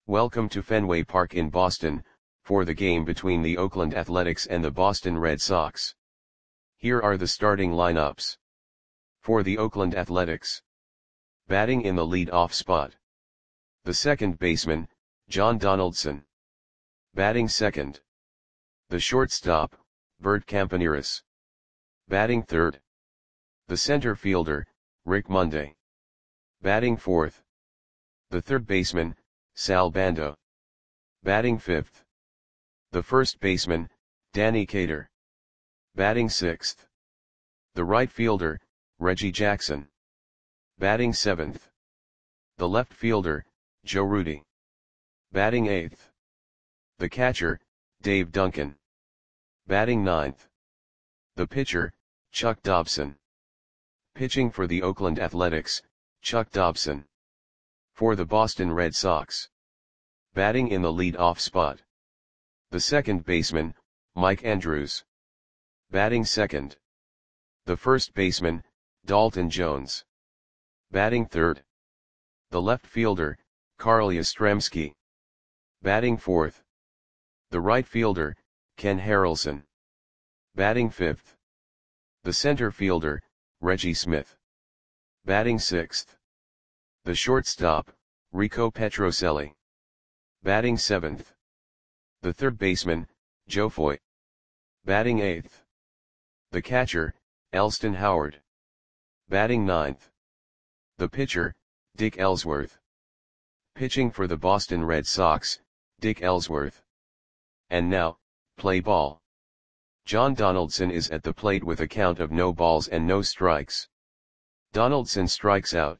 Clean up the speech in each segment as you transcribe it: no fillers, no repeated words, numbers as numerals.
Welcome to Fenway Park in Boston, for the game between the Oakland Athletics and the Boston Red Sox. Here are the starting lineups. For the Oakland Athletics. Batting in the lead-off spot. The second baseman, John Donaldson. Batting second. The shortstop, Bert Campaneris. Batting third. The center fielder, Rick Monday. Batting fourth. The third baseman, Sal Bando. Batting fifth. The first baseman, Danny Cater. Batting sixth. The right fielder, Reggie Jackson. Batting seventh. The left fielder, Joe Rudi. Batting eighth. The catcher, Dave Duncan. Batting ninth. The pitcher, Chuck Dobson. Pitching for the Oakland Athletics, Chuck Dobson. For the Boston Red Sox. Batting in the lead-off spot. The second baseman, Mike Andrews. Batting second. The first baseman, Dalton Jones. Batting third. The left fielder, Carl Yastrzemski. Batting fourth. The right fielder, Ken Harrelson. Batting fifth. The center fielder, Reggie Smith. Batting sixth. The shortstop, Rico Petrocelli. Batting seventh. The third baseman, Joe Foy. Batting eighth. The catcher, Elston Howard. Batting ninth. The pitcher, Dick Ellsworth. Pitching for the Boston Red Sox, Dick Ellsworth. And now, play ball. John Donaldson is at the plate with a count of no balls and no strikes. Donaldson strikes out.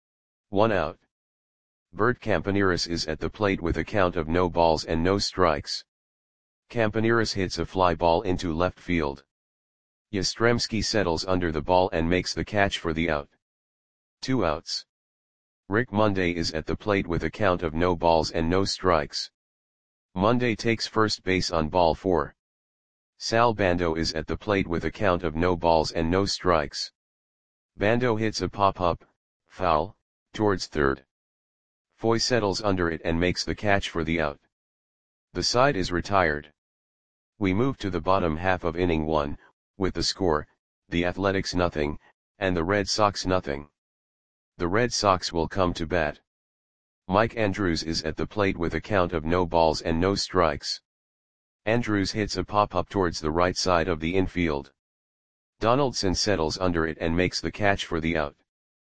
1 out. Bert Campaneris is at the plate with a count of no balls and no strikes. Campaneris hits a fly ball into left field. Yastrzemski settles under the ball and makes the catch for the out. 2 outs. Rick Monday is at the plate with a count of no balls and no strikes. Monday takes first base on ball 4. Sal Bando is at the plate with a count of no balls and no strikes. Bando hits a pop-up, foul, towards third. Foy settles under it and makes the catch for the out. The side is retired. We move to the bottom half of inning 1, with the score, the Athletics 0, and the Red Sox 0. The Red Sox will come to bat. Mike Andrews is at the plate with a count of no balls and no strikes. Andrews hits a pop-up towards the right side of the infield. Donaldson settles under it and makes the catch for the out.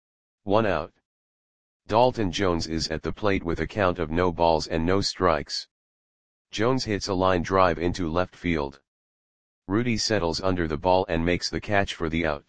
1 out. Dalton Jones is at the plate with a count of no balls and no strikes. Jones hits a line drive into left field. Rudi settles under the ball and makes the catch for the out.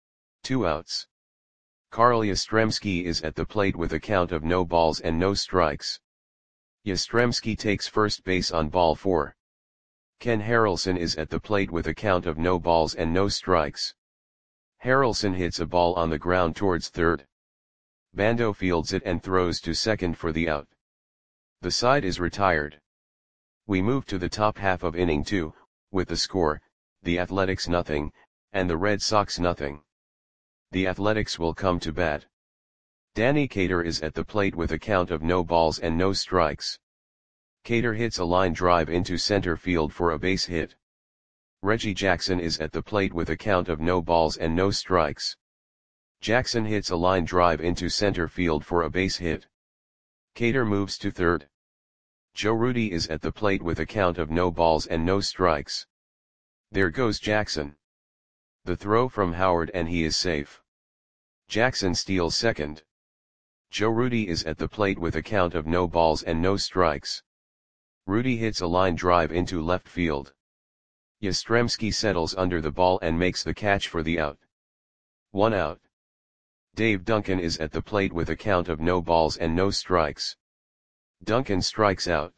2 outs. Carl Yastrzemski is at the plate with a count of no balls and no strikes. Yastrzemski takes first base on ball 4. Ken Harrelson is at the plate with a count of no balls and no strikes. Harrelson hits a ball on the ground towards third. Bando fields it and throws to second for the out. The side is retired. We move to the top half of inning 2, with the score, the Athletics 0, and the Red Sox 0. The Athletics will come to bat. Danny Cater is at the plate with a count of no balls and no strikes. Cater hits a line drive into center field for a base hit. Reggie Jackson is at the plate with a count of no balls and no strikes. Jackson hits a line drive into center field for a base hit. Cater moves to third. Joe Rudi is at the plate with a count of no balls and no strikes. There goes Jackson. The throw from Howard and he is safe. Jackson steals second. Joe Rudi is at the plate with a count of no balls and no strikes. Rudi hits a line drive into left field. Yastrzemski settles under the ball and makes the catch for the out. 1 out. Dave Duncan is at the plate with a count of no balls and no strikes. Duncan strikes out.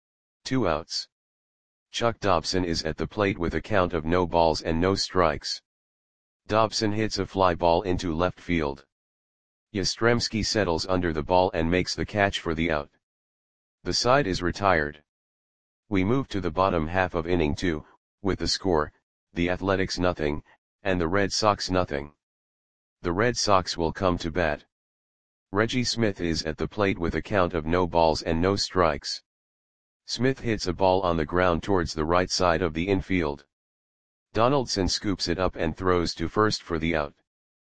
2 outs. Chuck Dobson is at the plate with a count of no balls and no strikes. Dobson hits a fly ball into left field. Yastrzemski settles under the ball and makes the catch for the out. The side is retired. We move to the bottom half of inning 2, with the score, the Athletics 0, and the Red Sox 0. The Red Sox will come to bat. Reggie Smith is at the plate with a count of no balls and no strikes. Smith hits a ball on the ground towards the right side of the infield. Donaldson scoops it up and throws to first for the out.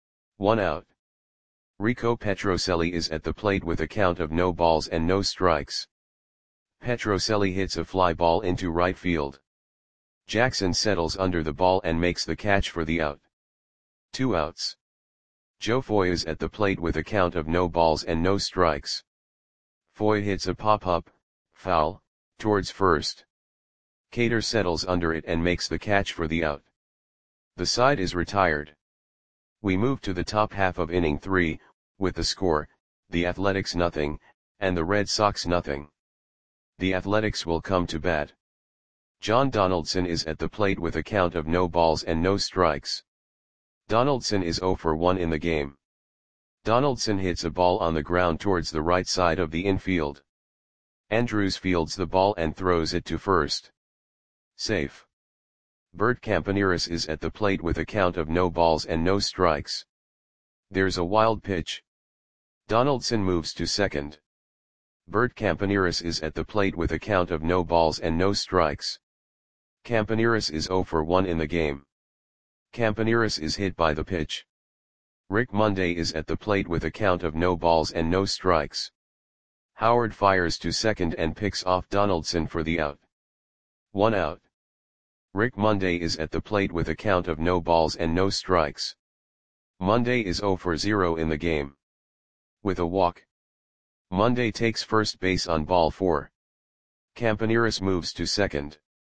1 out. Rico Petrocelli is at the plate with a count of no balls and no strikes. Petrocelli hits a fly ball into right field. Jackson settles under the ball and makes the catch for the out. 2 outs. Joe Foy is at the plate with a count of no balls and no strikes. Foy hits a pop-up, foul, towards first. Cater settles under it and makes the catch for the out. The side is retired. We move to the top half of inning 3, with the score, the Athletics 0, and the Red Sox 0. The Athletics will come to bat. John Donaldson is at the plate with a count of no balls and no strikes. Donaldson is 0 for 1 in the game. Donaldson hits a ball on the ground towards the right side of the infield. Andrews fields the ball and throws it to first. Safe. Bert Campaneris is at the plate with a count of no balls and no strikes. There's a wild pitch. Donaldson moves to second. Bert Campaneris is at the plate with a count of no balls and no strikes. Campaneris is 0 for 1 in the game. Campaneris is hit by the pitch. Rick Monday is at the plate with a count of no balls and no strikes. Howard fires to second and picks off Donaldson for the out. 1 out. Rick Monday is at the plate with a count of no balls and no strikes. Monday is 0 for 0 in the game. With a walk. Monday takes first base on ball 4. Campaneris moves to second.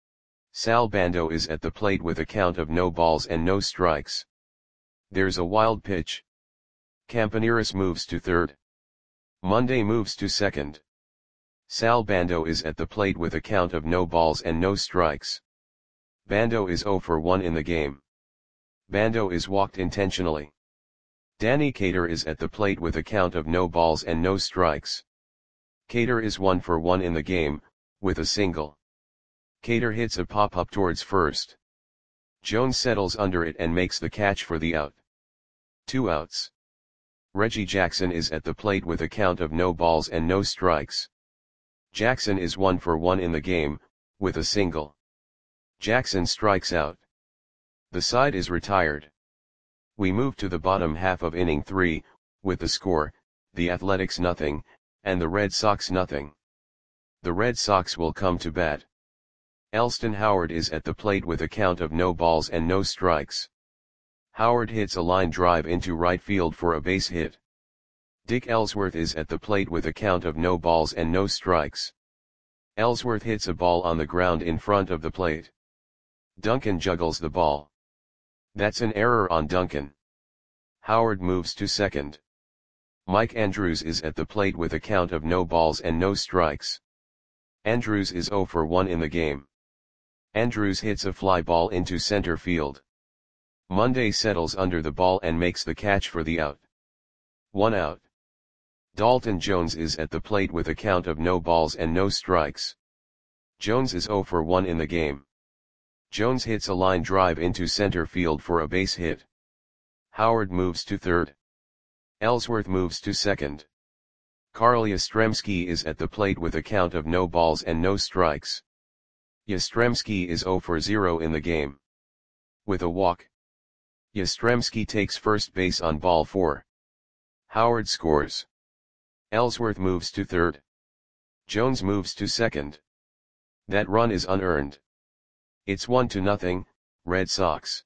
Sal Bando is at the plate with a count of no balls and no strikes. There's a wild pitch. Campaneris moves to third. Monday moves to second. Sal Bando is at the plate with a count of no balls and no strikes. Bando is 0 for 1 in the game. Bando is walked intentionally. Danny Cater is at the plate with a count of no balls and no strikes. Cater is 1 for 1 in the game, with a single. Cater hits a pop-up towards first. Jones settles under it and makes the catch for the out. 2 outs. Reggie Jackson is at the plate with a count of no balls and no strikes. Jackson is 1 for 1 in the game, with a single. Jackson strikes out. The side is retired. We move to the bottom half of inning 3, with the score, the Athletics 0, and the Red Sox 0. The Red Sox will come to bat. Elston Howard is at the plate with a count of no balls and no strikes. Howard hits a line drive into right field for a base hit. Dick Ellsworth is at the plate with a count of no balls and no strikes. Ellsworth hits a ball on the ground in front of the plate. Duncan juggles the ball. That's an error on Duncan. Howard moves to second. Mike Andrews is at the plate with a count of no balls and no strikes. Andrews is 0 for 1 in the game. Andrews hits a fly ball into center field. Monday settles under the ball and makes the catch for the out. 1 out. Dalton Jones is at the plate with a count of no balls and no strikes. Jones is 0 for 1 in the game. Jones hits a line drive into center field for a base hit. Howard moves to third. Ellsworth moves to second. Carl Yastrzemski is at the plate with a count of no balls and no strikes. Yastrzemski is 0 for 0 in the game. With a walk. Yastrzemski takes first base on ball 4. Howard scores. Ellsworth moves to third. Jones moves to second. That run is unearned. It's 1-0, Red Sox.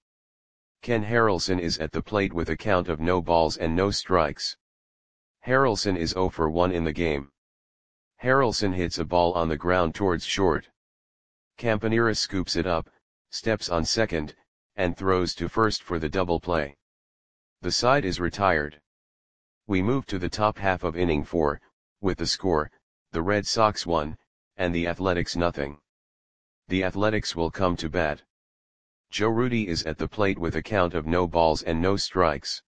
Ken Harrelson is at the plate with a count of no balls and no strikes. Harrelson is 0 for 1 in the game. Harrelson hits a ball on the ground towards short. Campaneris scoops it up, steps on second, and throws to first for the double play. The side is retired. We move to the top half of inning 4, with the score, the Red Sox 1, and the Athletics 0. The Athletics will come to bat. Joe Rudi is at the plate with a count of no balls and no strikes.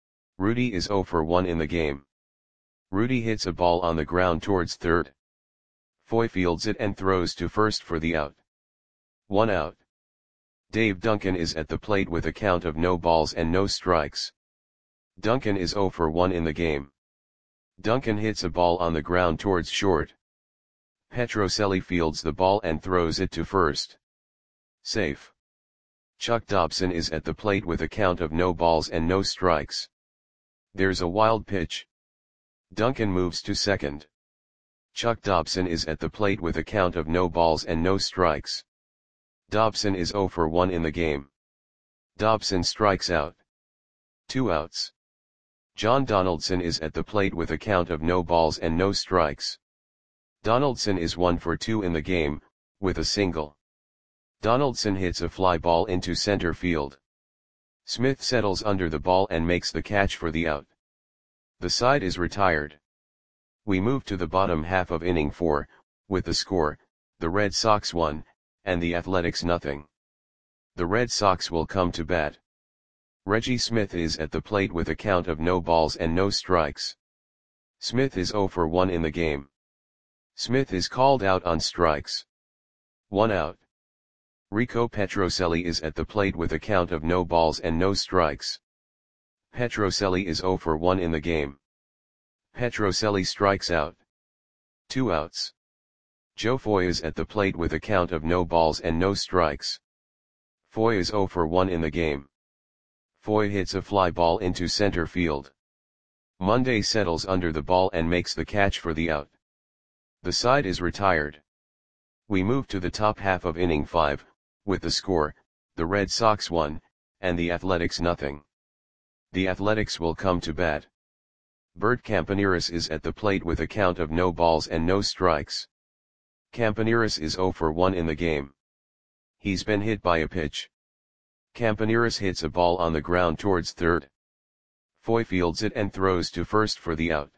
Rudi is 0 for 1 in the game. Rudi hits a ball on the ground towards third. Foy fields it and throws to first for the out. 1 out. Dave Duncan is at the plate with a count of no balls and no strikes. Duncan is 0 for 1 in the game. Duncan hits a ball on the ground towards short. Petrocelli fields the ball and throws it to first. Safe. Chuck Dobson is at the plate with a count of no balls and no strikes. There's a wild pitch. Duncan moves to second. Chuck Dobson is at the plate with a count of no balls and no strikes. Dobson is 0 for 1 in the game. Dobson strikes out. 2 outs. John Donaldson is at the plate with a count of no balls and no strikes. Donaldson is 1 for 2 in the game, with a single. Donaldson hits a fly ball into center field. Smith settles under the ball and makes the catch for the out. The side is retired. We move to the bottom half of inning 4, with the score, the Red Sox 1, and the Athletics nothing. The Red Sox will come to bat. Reggie Smith is at the plate with a count of no balls and no strikes. Smith is 0 for 1 in the game. Smith is called out on strikes. 1 out. Rico Petrocelli is at the plate with a count of no balls and no strikes. Petrocelli is 0 for 1 in the game. Petrocelli strikes out. 2 outs. Joe Foy is at the plate with a count of no balls and no strikes. Foy is 0 for 1 in the game. Foy hits a fly ball into center field. Monday settles under the ball and makes the catch for the out. The side is retired. We move to the top half of inning 5, with the score, the Red Sox 1, and the Athletics nothing. The Athletics will come to bat. Bert Campaneris is at the plate with a count of no balls and no strikes. Campaneris is 0 for 1 in the game. He's been hit by a pitch. Campaneris hits a ball on the ground towards third. Foy fields it and throws to first for the out.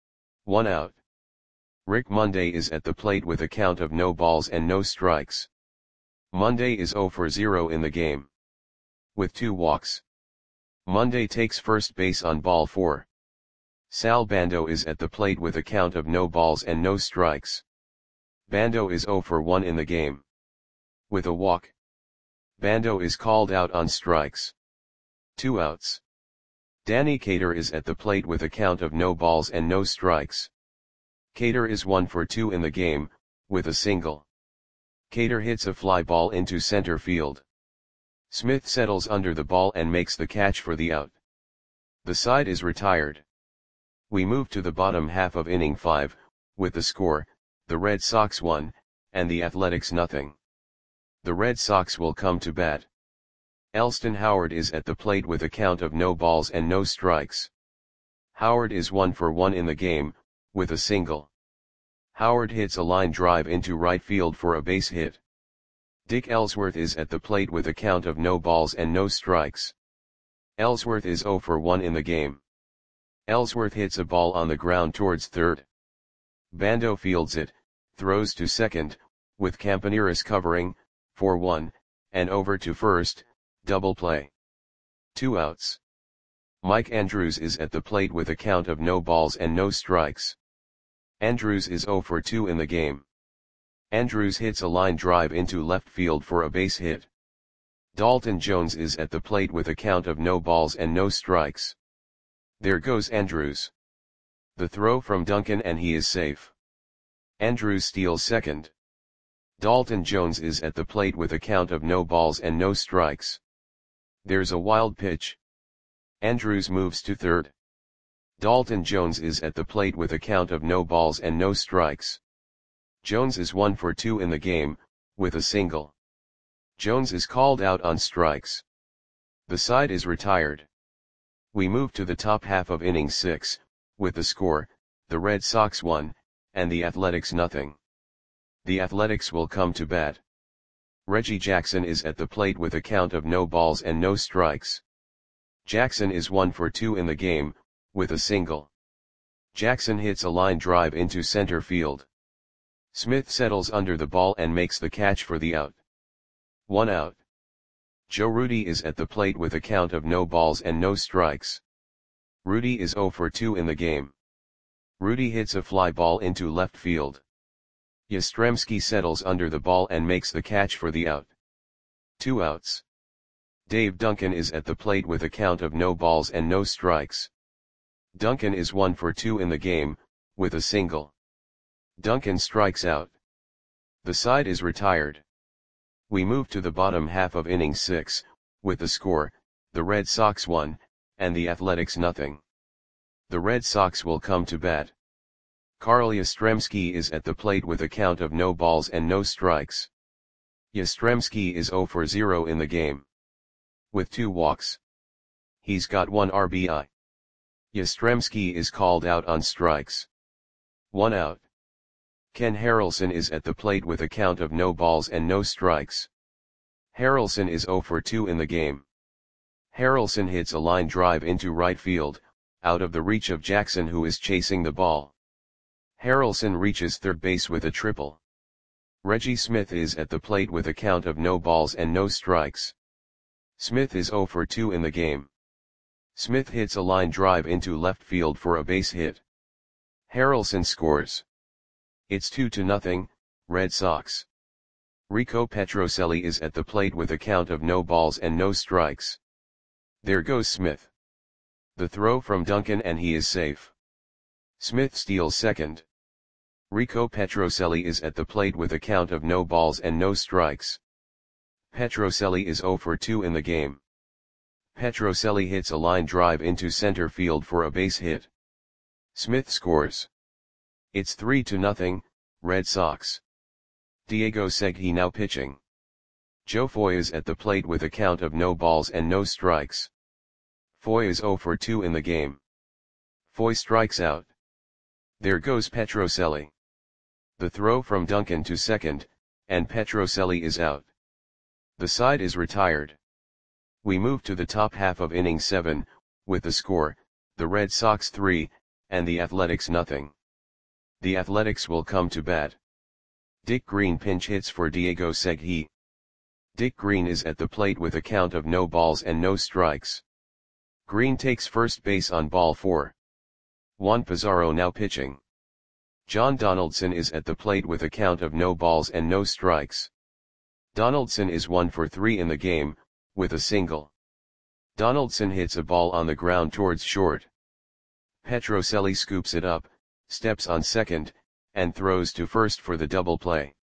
1 out. Rick Monday is at the plate with a count of no balls and no strikes. Monday is 0 for 0 in the game. With 2 walks. Monday takes first base on ball 4. Sal Bando is at the plate with a count of no balls and no strikes. Bando is 0 for 1 in the game. With a walk. Bando is called out on strikes. 2 outs. Danny Cater is at the plate with a count of no balls and no strikes. Cater is 1 for 2 in the game, with a single. Cater hits a fly ball into center field. Smith settles under the ball and makes the catch for the out. The side is retired. We move to the bottom half of inning 5, with the score, the Red Sox 1, and the Athletics nothing. The Red Sox will come to bat. Elston Howard is at the plate with a count of no balls and no strikes. Howard is 1 for 1 in the game, with a single. Howard hits a line drive into right field for a base hit. Dick Ellsworth is at the plate with a count of no balls and no strikes. Ellsworth is 0 for 1 in the game. Ellsworth hits a ball on the ground towards third. Bando fields it, throws to second, with Campaneris covering, for 1, and over to first, double play. 2 outs. Mike Andrews is at the plate with a count of no balls and no strikes. Andrews is 0 for 2 in the game. Andrews hits a line drive into left field for a base hit. Dalton Jones is at the plate with a count of no balls and no strikes. There goes Andrews. The throw from Duncan and he is safe. Andrews steals second. Dalton Jones is at the plate with a count of no balls and no strikes. There's a wild pitch. Andrews moves to third. Dalton Jones is at the plate with a count of no balls and no strikes. Jones is 1 for 2 in the game, with a single. Jones is called out on strikes. The side is retired. We move to the top half of inning 6, with the score, the Red Sox 1, and the Athletics nothing. The Athletics will come to bat. Reggie Jackson is at the plate with a count of no balls and no strikes. Jackson is 1 for 2 in the game, with a single. Jackson hits a line drive into center field. Smith settles under the ball and makes the catch for the out. 1 out. Joe Rudi is at the plate with a count of no balls and no strikes. Rudi is 0 for 2 in the game. Rudi hits a fly ball into left field. Yastrzemski settles under the ball and makes the catch for the out. 2 outs. Dave Duncan is at the plate with a count of no balls and no strikes. Duncan is 1 for 2 in the game, with a single. Duncan strikes out. The side is retired. We move to the bottom half of inning 6, with the score, the Red Sox 1, and the Athletics nothing. The Red Sox will come to bat. Carl Yastrzemski is at the plate with a count of no balls and no strikes. Yastrzemski is 0 for 0 in the game. With 2 walks. He's got 1 RBI. Yastrzemski is called out on strikes. 1 out. Ken Harrelson is at the plate with a count of no balls and no strikes. Harrelson is 0 for 2 in the game. Harrelson hits a line drive into right field, out of the reach of Jackson, who is chasing the ball. Harrelson reaches third base with a triple. Reggie Smith is at the plate with a count of no balls and no strikes. Smith is 0 for 2 in the game. Smith hits a line drive into left field for a base hit. Harrelson scores. It's 2-0, Red Sox. Rico Petrocelli is at the plate with a count of no balls and no strikes. There goes Smith. The throw from Duncan and he is safe. Smith steals second. Rico Petrocelli is at the plate with a count of no balls and no strikes. Petrocelli is 0 for 2 in the game. Petrocelli hits a line drive into center field for a base hit. Smith scores. It's 3-0, Red Sox. Diego Segui now pitching. Joe Foy is at the plate with a count of no balls and no strikes. Foy is 0 for 2 in the game. Foy strikes out. There goes Petrocelli. The throw from Duncan to second, and Petrocelli is out. The side is retired. We move to the top half of inning 7, with the score, the Red Sox 3, and the Athletics nothing. The Athletics will come to bat. Dick Green pinch hits for Diego Segui. Dick Green is at the plate with a count of no balls and no strikes. Green takes first base on ball 4. Juan Pizarro now pitching. John Donaldson is at the plate with a count of no balls and no strikes. Donaldson is 1 for 3 in the game, with a single. Donaldson hits a ball on the ground towards short. Petrocelli scoops it up, steps on second, and throws to first for the double play.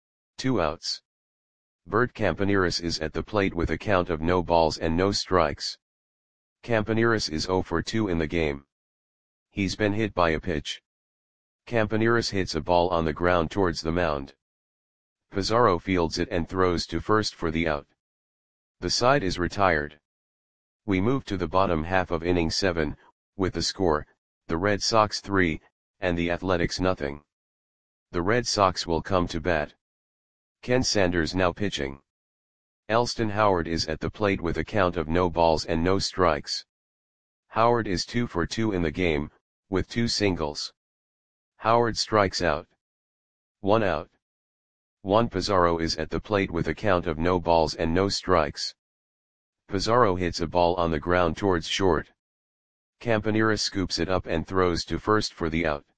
2 outs. Bert Campaneris is at the plate with a count of no balls and no strikes. Campaneris is 0 for 2 in the game. He's been hit by a pitch. Campaneris hits a ball on the ground towards the mound. Pizarro fields it and throws to first for the out. The side is retired. We move to the bottom half of inning 7, with the score, the Red Sox 3, and the Athletics nothing. The Red Sox will come to bat. Ken Sanders now pitching. Elston Howard is at the plate with a count of no balls and no strikes. Howard is 2 for 2 in the game, with 2 singles. Howard strikes out. 1 out. Juan Pizarro is at the plate with a count of no balls and no strikes. Pizarro hits a ball on the ground towards short. Campaneris scoops it up and throws to first for the out.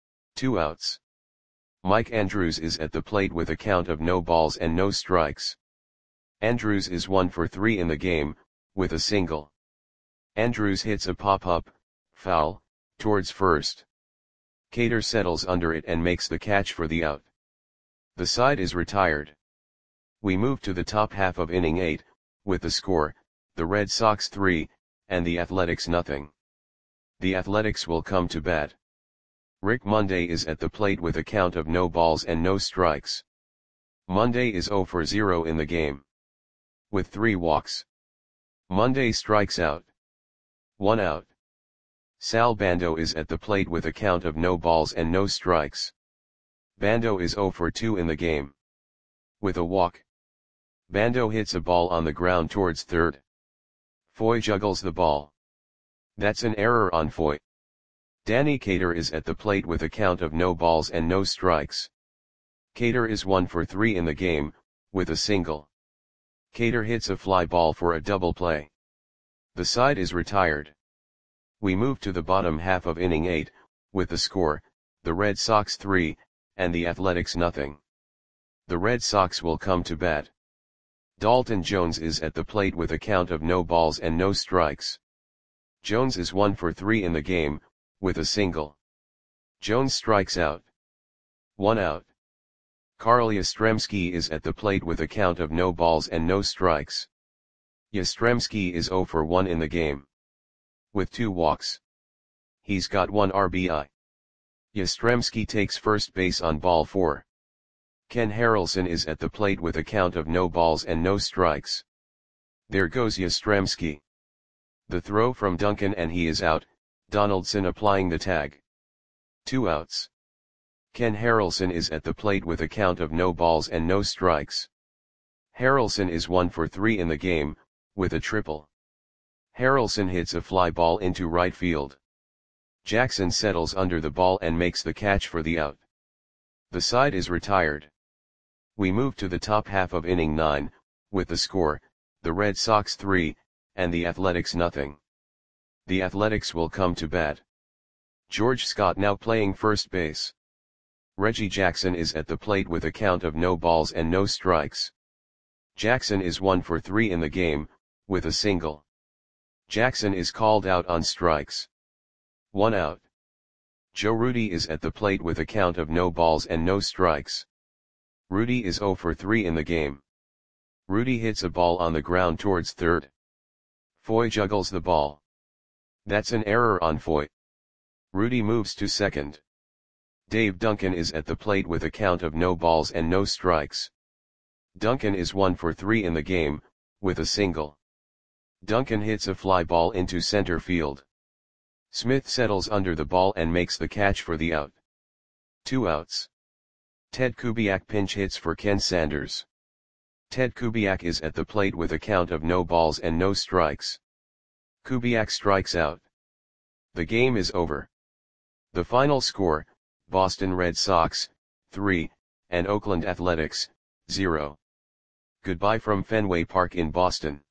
2 outs. Mike Andrews is at the plate with a count of no balls and no strikes. Andrews is 1 for 3 in the game, with a single. Andrews hits a pop-up, foul, towards first. Cater settles under it and makes the catch for the out. The side is retired. We move to the top half of inning 8, with the score, the Red Sox 3, and the Athletics nothing. The Athletics will come to bat. Rick Monday is at the plate with a count of no balls and no strikes. Monday is 0 for 0 in the game. With 3 walks. Monday strikes out. 1 out. Sal Bando is at the plate with a count of no balls and no strikes. Bando is 0 for 2 in the game. With a walk. Bando hits a ball on the ground towards third. Foy juggles the ball. That's an error on Foy. Danny Cater is at the plate with a count of no balls and no strikes. Cater is 1 for 3 in the game, with a single. Cater hits a fly ball for a double play. The side is retired. We move to the bottom half of inning 8, with the score, the Red Sox 3, and the Athletics nothing. The Red Sox will come to bat. Dalton Jones is at the plate with a count of no balls and no strikes. Jones is 1 for 3 in the game, with a single. Jones strikes out. 1 out. Carl Yastrzemski is at the plate with a count of no balls and no strikes. Yastrzemski is 0 for 1 in the game, with 2 walks. He's got 1 RBI. Yastrzemski takes first base on ball 4. Ken Harrelson is at the plate with a count of no balls and no strikes. There goes Yastrzemski. The throw from Duncan and he is out, Donaldson applying the tag. 2 outs. Ken Harrelson is at the plate with a count of no balls and no strikes. Harrelson is 1 for 3 in the game, with a triple. Harrelson hits a fly ball into right field. Jackson settles under the ball and makes the catch for the out. The side is retired. We move to the top half of inning 9, with the score, the Red Sox 3, and the Athletics nothing. The Athletics will come to bat. George Scott now playing first base. Reggie Jackson is at the plate with a count of no balls and no strikes. Jackson is 1 for 3 in the game, with a single. Jackson is called out on strikes. 1 out. Joe Rudi is at the plate with a count of no balls and no strikes. Rudi is 0 for 3 in the game. Rudi hits a ball on the ground towards third. Foy juggles the ball. That's an error on Foy. Rudi moves to second. Dave Duncan is at the plate with a count of no balls and no strikes. Duncan is 1 for 3 in the game, with a single. Duncan hits a fly ball into center field. Smith settles under the ball and makes the catch for the out. 2 outs. Ted Kubiak pinch hits for Ken Sanders. Ted Kubiak is at the plate with a count of no balls and no strikes. Kubiak strikes out. The game is over. The final score, Boston Red Sox, 3, and Oakland Athletics, 0. Goodbye from Fenway Park in Boston.